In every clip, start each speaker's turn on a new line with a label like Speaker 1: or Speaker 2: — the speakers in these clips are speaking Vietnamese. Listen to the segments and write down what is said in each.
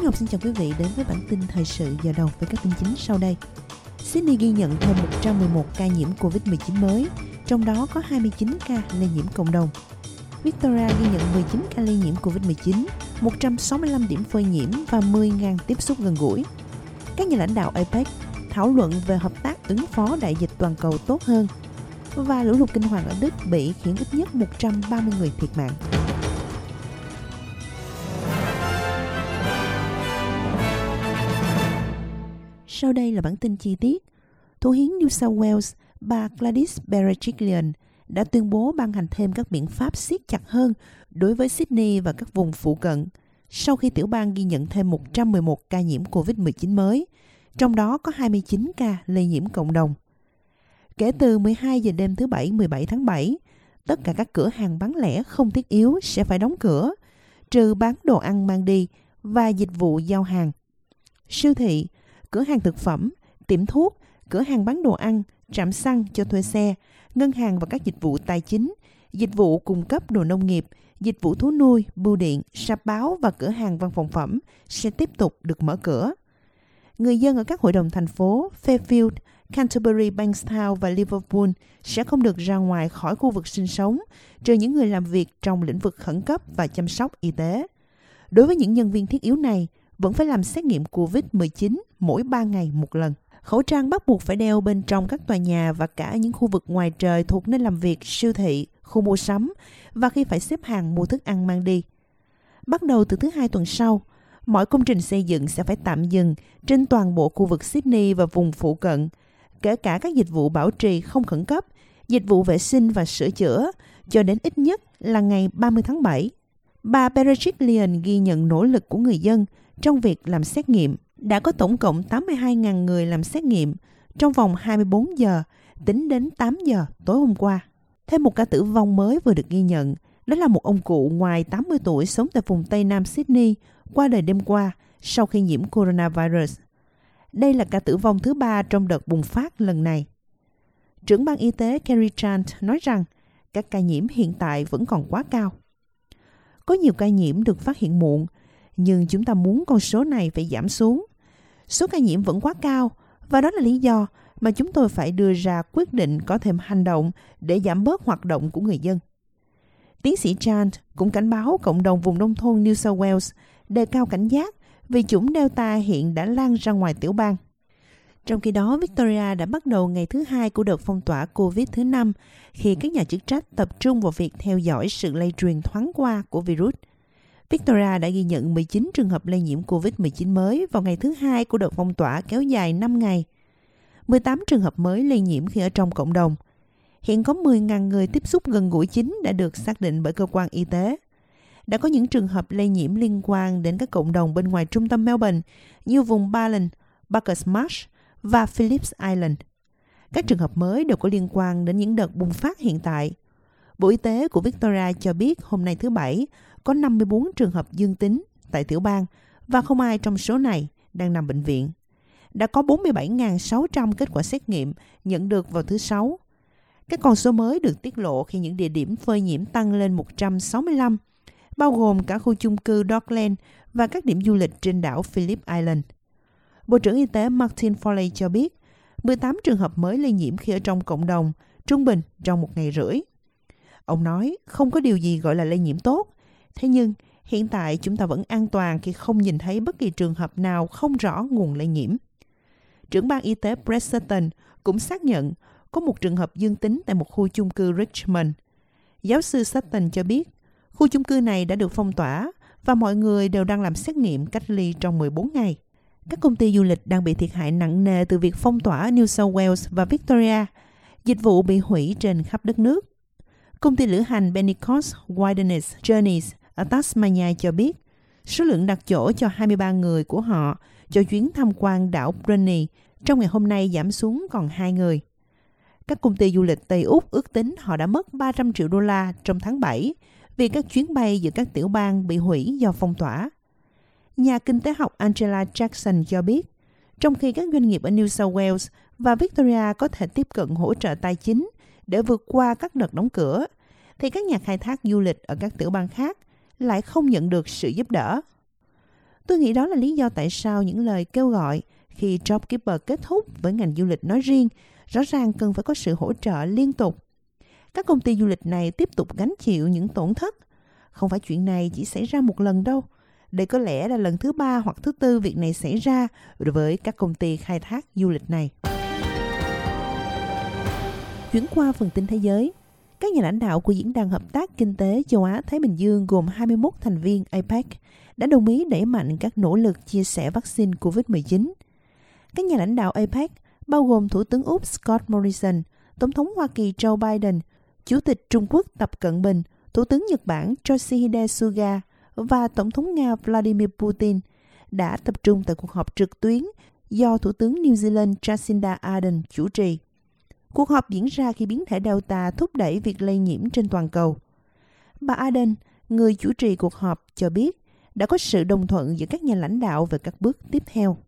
Speaker 1: Ngọc xin chào quý vị đến với bản tin thời sự giờ đầu với các tin chính sau đây. Sydney ghi nhận thêm 111 ca nhiễm Covid-19 mới, trong đó có 29 ca lây nhiễm cộng đồng. Victoria ghi nhận 19 ca lây nhiễm Covid-19, 165 điểm phơi nhiễm và 10.000 tiếp xúc gần gũi. Các nhà lãnh đạo APEC thảo luận về hợp tác ứng phó đại dịch toàn cầu tốt hơn. Và lũ lụt kinh hoàng ở Đức Bỉ khiến ít nhất 130 người thiệt mạng. Sau đây là bản tin chi tiết. Thủ hiến New South Wales, bà Gladys Berejiklian đã tuyên bố ban hành thêm các biện pháp siết chặt hơn đối với Sydney và các vùng phụ cận, sau khi tiểu bang ghi nhận thêm 111 ca nhiễm COVID-19 mới, trong đó có 29 ca lây nhiễm cộng đồng. Kể từ 12 giờ đêm thứ Bảy 17 tháng 7, tất cả các cửa hàng bán lẻ không thiết yếu sẽ phải đóng cửa, trừ bán đồ ăn mang đi và dịch vụ giao hàng. Siêu thị, cửa hàng thực phẩm, tiệm thuốc, cửa hàng bán đồ ăn, trạm xăng cho thuê xe, ngân hàng và các dịch vụ tài chính, dịch vụ cung cấp đồ nông nghiệp, dịch vụ thú nuôi, bưu điện, rạp báo và cửa hàng văn phòng phẩm sẽ tiếp tục được mở cửa. Người dân ở các hội đồng thành phố Fairfield, Canterbury, Bankstown và Liverpool sẽ không được ra ngoài khỏi khu vực sinh sống, trừ những người làm việc trong lĩnh vực khẩn cấp và chăm sóc y tế. Đối với những nhân viên thiết yếu này, vẫn phải làm xét nghiệm COVID-19 mỗi 3 ngày một lần. Khẩu trang bắt buộc phải đeo bên trong các tòa nhà và cả những khu vực ngoài trời thuộc nơi làm việc, siêu thị, khu mua sắm và khi phải xếp hàng mua thức ăn mang đi. Bắt đầu từ thứ Hai tuần sau, mọi công trình xây dựng sẽ phải tạm dừng trên toàn bộ khu vực Sydney và vùng phụ cận, kể cả các dịch vụ bảo trì không khẩn cấp, dịch vụ vệ sinh và sửa chữa, cho đến ít nhất là ngày 30 tháng 7. Bà Berejiklian ghi nhận nỗ lực của người dân trong việc làm xét nghiệm. Đã có tổng cộng 82.000 người làm xét nghiệm trong vòng 24 giờ, tính đến 8 giờ tối hôm qua. Thêm một ca tử vong mới vừa được ghi nhận, đó là một ông cụ ngoài 80 tuổi sống tại vùng Tây Nam Sydney, qua đời đêm qua sau khi nhiễm coronavirus. Đây là ca tử vong thứ 3 trong đợt bùng phát lần này. Trưởng ban y tế Kerry Chant nói rằng các ca nhiễm hiện tại vẫn còn quá cao. Có nhiều ca nhiễm được phát hiện muộn, nhưng chúng ta muốn con số này phải giảm xuống. Số ca nhiễm vẫn quá cao và đó là lý do mà chúng tôi phải đưa ra quyết định có thêm hành động để giảm bớt hoạt động của người dân. Tiến sĩ Chant cũng cảnh báo cộng đồng vùng nông thôn New South Wales đề cao cảnh giác vì chủng Delta hiện đã lan ra ngoài tiểu bang. Trong khi đó, Victoria đã bắt đầu ngày thứ 2 của đợt phong tỏa COVID thứ 5 khi các nhà chức trách tập trung vào việc theo dõi sự lây truyền thoáng qua của virus. Victoria đã ghi nhận 19 trường hợp lây nhiễm COVID-19 mới vào ngày thứ 2 của đợt phong tỏa kéo dài 5 ngày. 18 trường hợp mới lây nhiễm khi ở trong cộng đồng. Hiện có 10.000 người tiếp xúc gần gũi chính đã được xác định bởi cơ quan y tế. Đã có những trường hợp lây nhiễm liên quan đến các cộng đồng bên ngoài trung tâm Melbourne như vùng Ballan, Bacchus Marsh và Phillips Island. Các trường hợp mới đều có liên quan đến những đợt bùng phát hiện tại. Bộ Y tế của Victoria cho biết hôm nay thứ Bảy có 54 trường hợp dương tính tại tiểu bang và không ai trong số này đang nằm bệnh viện. Đã có 47.600 kết quả xét nghiệm nhận được vào thứ Sáu. Các con số mới được tiết lộ khi những địa điểm phơi nhiễm tăng lên 165, bao gồm cả khu chung cư Dockland và các điểm du lịch trên đảo Phillip Island. Bộ trưởng Y tế Martin Foley cho biết 18 trường hợp mới lây nhiễm khi ở trong cộng đồng, trung bình trong một ngày rưỡi. Ông nói không có điều gì gọi là lây nhiễm tốt. Thế nhưng, hiện tại chúng ta vẫn an toàn khi không nhìn thấy bất kỳ trường hợp nào không rõ nguồn lây nhiễm. Trưởng ban y tế Brett Sutton cũng xác nhận có một trường hợp dương tính tại một khu chung cư Richmond. Giáo sư Sutton cho biết, khu chung cư này đã được phong tỏa và mọi người đều đang làm xét nghiệm cách ly trong 14 ngày. Các công ty du lịch đang bị thiệt hại nặng nề từ việc phong tỏa New South Wales và Victoria. Dịch vụ bị hủy trên khắp đất nước. Công ty lữ hành Bennycost Wilderness Journeys ở Tasmania cho biết số lượng đặt chỗ cho 23 người của họ cho chuyến tham quan đảo Bruny trong ngày hôm nay giảm xuống còn 2 người. Các công ty du lịch Tây Úc ước tính họ đã mất 300 triệu đô la trong tháng 7 vì các chuyến bay giữa các tiểu bang bị hủy do phong tỏa. Nhà kinh tế học Angela Jackson cho biết, trong khi các doanh nghiệp ở New South Wales và Victoria có thể tiếp cận hỗ trợ tài chính để vượt qua các đợt đóng cửa, thì các nhà khai thác du lịch ở các tiểu bang khác lại không nhận được sự giúp đỡ. Tôi nghĩ đó là lý do tại sao những lời kêu gọi khi JobKeeper kết thúc với ngành du lịch nói riêng, rõ ràng cần phải có sự hỗ trợ liên tục. Các công ty du lịch này tiếp tục gánh chịu những tổn thất. Không phải chuyện này chỉ xảy ra một lần đâu. Đây có lẽ là lần thứ 3 hoặc thứ 4 việc này xảy ra đối với các công ty khai thác du lịch này. Chuyển qua phần tin thế giới, các nhà lãnh đạo của Diễn đàn Hợp tác Kinh tế Châu Á-Thái Bình Dương gồm 21 thành viên APEC đã đồng ý đẩy mạnh các nỗ lực chia sẻ vaccine COVID-19. Các nhà lãnh đạo APEC bao gồm Thủ tướng Úc Scott Morrison, Tổng thống Hoa Kỳ Joe Biden, Chủ tịch Trung Quốc Tập Cận Bình, Thủ tướng Nhật Bản Yoshihide Suga và Tổng thống Nga Vladimir Putin đã tập trung tại cuộc họp trực tuyến do Thủ tướng New Zealand Jacinda Ardern chủ trì. Cuộc họp diễn ra khi biến thể Delta thúc đẩy việc lây nhiễm trên toàn cầu. Bà Ardern, người chủ trì cuộc họp, cho biết đã có sự đồng thuận giữa các nhà lãnh đạo về các bước tiếp theo.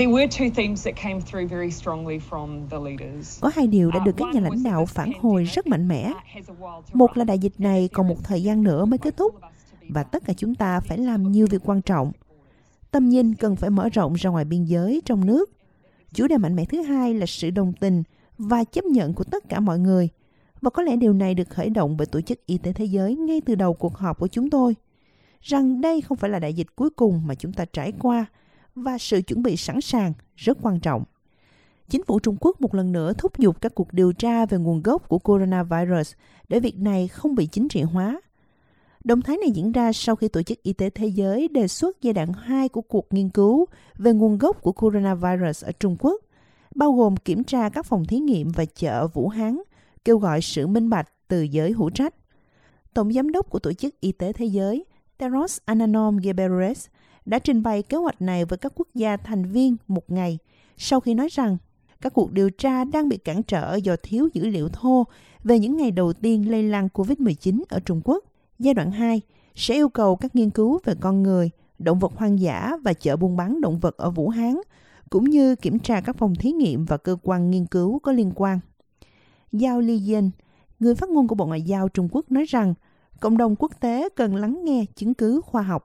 Speaker 1: Có hai điều đã được các nhà lãnh đạo phản hồi rất mạnh mẽ. Một là đại dịch này còn một thời gian nữa mới kết thúc, và tất cả chúng ta phải làm nhiều việc quan trọng. Tầm nhìn cần phải mở rộng ra ngoài biên giới trong nước. Chủ đề mạnh mẽ thứ hai là sự đồng tình và chấp nhận của tất cả mọi người. Và có lẽ điều này được khởi động bởi Tổ chức Y tế Thế giới ngay từ đầu cuộc họp của chúng tôi. Rằng đây không phải là đại dịch cuối cùng mà chúng ta trải qua, và sự chuẩn bị sẵn sàng rất quan trọng. Chính phủ Trung Quốc một lần nữa thúc giục các cuộc điều tra về nguồn gốc của coronavirus để việc này không bị chính trị hóa. Động thái này diễn ra sau khi Tổ chức Y tế Thế giới đề xuất giai đoạn 2 của cuộc nghiên cứu về nguồn gốc của coronavirus ở Trung Quốc, bao gồm kiểm tra các phòng thí nghiệm và chợ ở Vũ Hán, kêu gọi sự minh bạch từ giới hữu trách. Tổng giám đốc của Tổ chức Y tế Thế giới, Tedros Adhanom Ghebreyesus, đã trình bày kế hoạch này với các quốc gia thành viên một ngày sau khi nói rằng các cuộc điều tra đang bị cản trở do thiếu dữ liệu thô về những ngày đầu tiên lây lan COVID-19 ở Trung Quốc. Giai đoạn 2 sẽ yêu cầu các nghiên cứu về con người, động vật hoang dã và chợ buôn bán động vật ở Vũ Hán, cũng như kiểm tra các phòng thí nghiệm và cơ quan nghiên cứu có liên quan. Giao Lijian, người phát ngôn của Bộ Ngoại giao Trung Quốc, nói rằng cộng đồng quốc tế cần lắng nghe chứng cứ khoa học.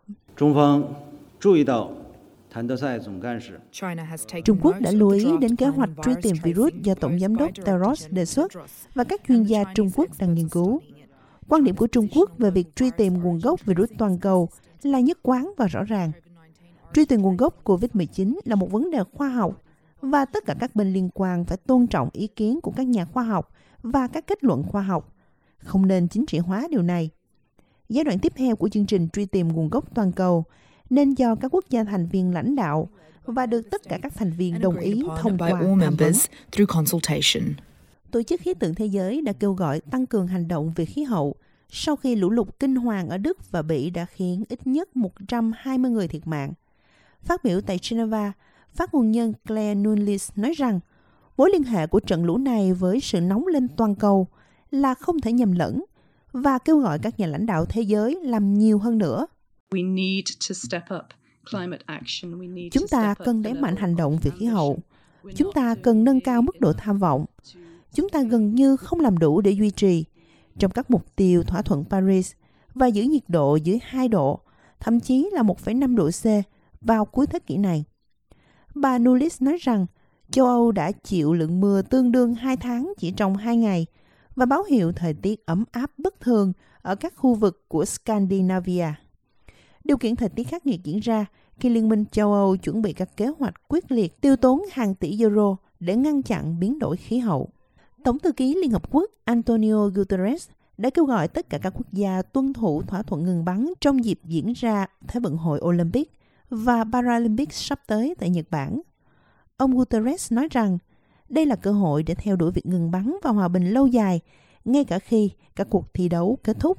Speaker 1: Trung Quốc đã lưu ý đến kế hoạch truy tìm virus do Tổng giám đốc Tedros đề xuất và các chuyên gia Trung Quốc đang nghiên cứu. Quan điểm của Trung Quốc về việc truy tìm nguồn gốc virus toàn cầu là nhất quán và rõ ràng. Truy tìm nguồn gốc COVID-19 là một vấn đề khoa học và tất cả các bên liên quan phải tôn trọng ý kiến của các nhà khoa học và các kết luận khoa học. Không nên chính trị hóa điều này. Giai đoạn tiếp theo của chương trình truy tìm nguồn gốc toàn cầu nên do các quốc gia thành viên lãnh đạo và được tất cả các thành viên đồng ý thông qua tham vấn. Tổ chức Khí tượng Thế giới đã kêu gọi tăng cường hành động về khí hậu sau khi lũ lụt kinh hoàng ở Đức và Bỉ đã khiến ít nhất 120 người thiệt mạng. Phát biểu tại Geneva, phát ngôn nhân Claire Nulis nói rằng mối liên hệ của trận lũ này với sự nóng lên toàn cầu là không thể nhầm lẫn và kêu gọi các nhà lãnh đạo thế giới làm nhiều hơn nữa. Chúng ta cần đẩy mạnh hành động về khí hậu. Chúng ta cần nâng cao mức độ tham vọng. Chúng ta gần như không làm đủ để duy trì trong các mục tiêu thỏa thuận Paris và giữ nhiệt độ dưới 2 độ, thậm chí là 1,5 độ C vào cuối thế kỷ này. Bà Nulis nói rằng châu Âu đã chịu lượng mưa tương đương 2 tháng chỉ trong 2 ngày và báo hiệu thời tiết ấm áp bất thường ở các khu vực của Scandinavia. Điều kiện thời tiết khắc nghiệt diễn ra khi Liên minh châu Âu chuẩn bị các kế hoạch quyết liệt tiêu tốn hàng tỷ euro để ngăn chặn biến đổi khí hậu. Tổng thư ký Liên Hợp Quốc Antonio Guterres đã kêu gọi tất cả các quốc gia tuân thủ thỏa thuận ngừng bắn trong dịp diễn ra Thế vận hội Olympic và Paralympic sắp tới tại Nhật Bản. Ông Guterres nói rằng đây là cơ hội để theo đuổi việc ngừng bắn và hòa bình lâu dài, ngay cả khi các cuộc thi đấu kết thúc.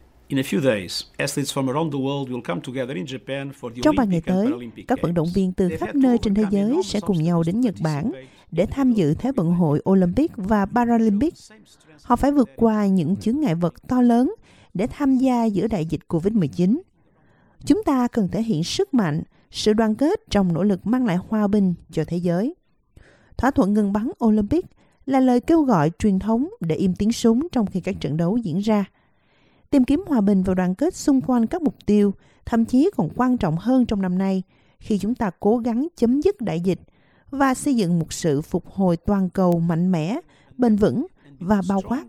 Speaker 1: Trong vài ngày tới, các vận động viên từ khắp nơi trên thế giới sẽ cùng nhau đến Nhật Bản để tham dự Thế vận hội Olympic và Paralympic. Họ phải vượt qua những chướng ngại vật to lớn để tham gia giữa đại dịch COVID-19. Chúng ta cần thể hiện sức mạnh, sự đoàn kết trong nỗ lực mang lại hòa bình cho thế giới. Thỏa thuận ngừng bắn Olympic là lời kêu gọi truyền thống để im tiếng súng trong khi các trận đấu diễn ra. Tìm kiếm hòa bình và đoàn kết xung quanh các mục tiêu thậm chí còn quan trọng hơn trong năm nay khi chúng ta cố gắng chấm dứt đại dịch và xây dựng một sự phục hồi toàn cầu mạnh mẽ, bền vững và bao quát.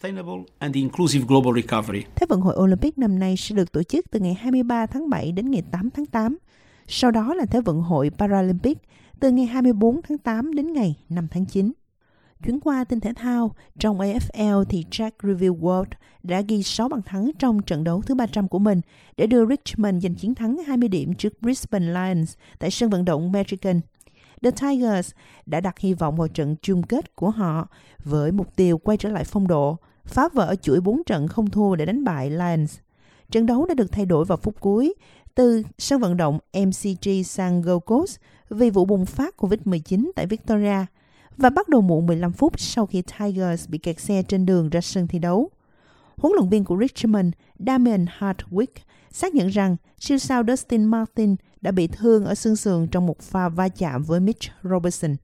Speaker 1: Thế vận hội Olympic năm nay sẽ được tổ chức từ ngày 23 tháng 7 đến ngày 8 tháng 8. Sau đó là Thế vận hội Paralympic từ ngày 24 tháng 8 đến ngày 5 tháng 9. Chuyển qua tin thể thao, trong AFL thì Jack Revere Ward đã ghi 6 bàn thắng trong trận đấu thứ 300 của mình để đưa Richmond giành chiến thắng 20 điểm trước Brisbane Lions tại sân vận động Metrican. The Tigers đã đặt hy vọng vào trận chung kết của họ với mục tiêu quay trở lại phong độ, phá vỡ chuỗi 4 trận không thua để đánh bại Lions. Trận đấu đã được thay đổi vào phút cuối từ sân vận động MCG sang Gold Coast vì vụ bùng phát COVID-19 tại Victoria và bắt đầu muộn 15 phút sau khi Tigers bị kẹt xe trên đường ra sân thi đấu. Huấn luyện viên của Richmond, Damien Hardwick, xác nhận rằng siêu sao Dustin Martin đã bị thương ở xương sườn trong một pha va chạm với Mitch Robertson.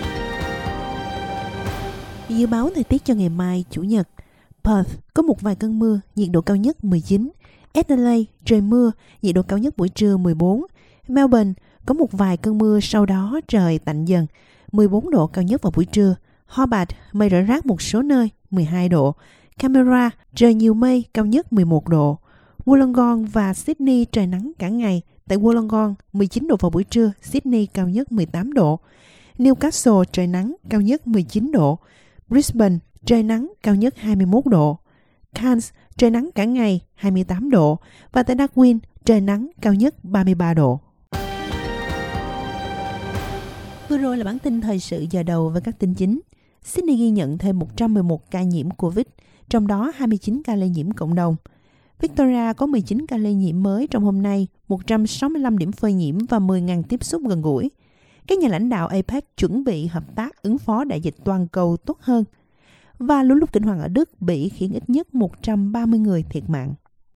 Speaker 1: Dự báo thời tiết cho ngày mai, Chủ nhật. Perth có một vài cơn mưa, nhiệt độ cao nhất 19. Adelaide trời mưa, nhiệt độ cao nhất buổi trưa 14. Melbourne có một vài cơn mưa, sau đó trời tạnh dần, 14 độ cao nhất vào buổi trưa. Hobart mây rải rác một số nơi, 12 độ. Canberra trời nhiều mây, cao nhất 11 độ. Wollongong và Sydney trời nắng cả ngày. Tại Wollongong 19 độ vào buổi trưa, Sydney cao nhất 18 độ. Newcastle trời nắng, cao nhất 19 độ. Brisbane trời nắng, cao nhất 21 độ. Cairns trời nắng cả ngày, 28 độ. Và tại Darwin trời nắng, cao nhất 33 độ. Vừa rồi là bản tin thời sự giờ đầu với các tin chính. Sydney ghi nhận thêm 111 ca nhiễm COVID, trong đó 29 ca lây nhiễm cộng đồng. Victoria có 19 ca lây nhiễm mới trong hôm nay, 165 điểm phơi nhiễm và 10.000 tiếp xúc gần gũi. Các nhà lãnh đạo APEC chuẩn bị hợp tác ứng phó đại dịch toàn cầu tốt hơn. Và lũ lụt kinh hoàng ở Đức, Bỉ khiến ít nhất 130 người thiệt mạng.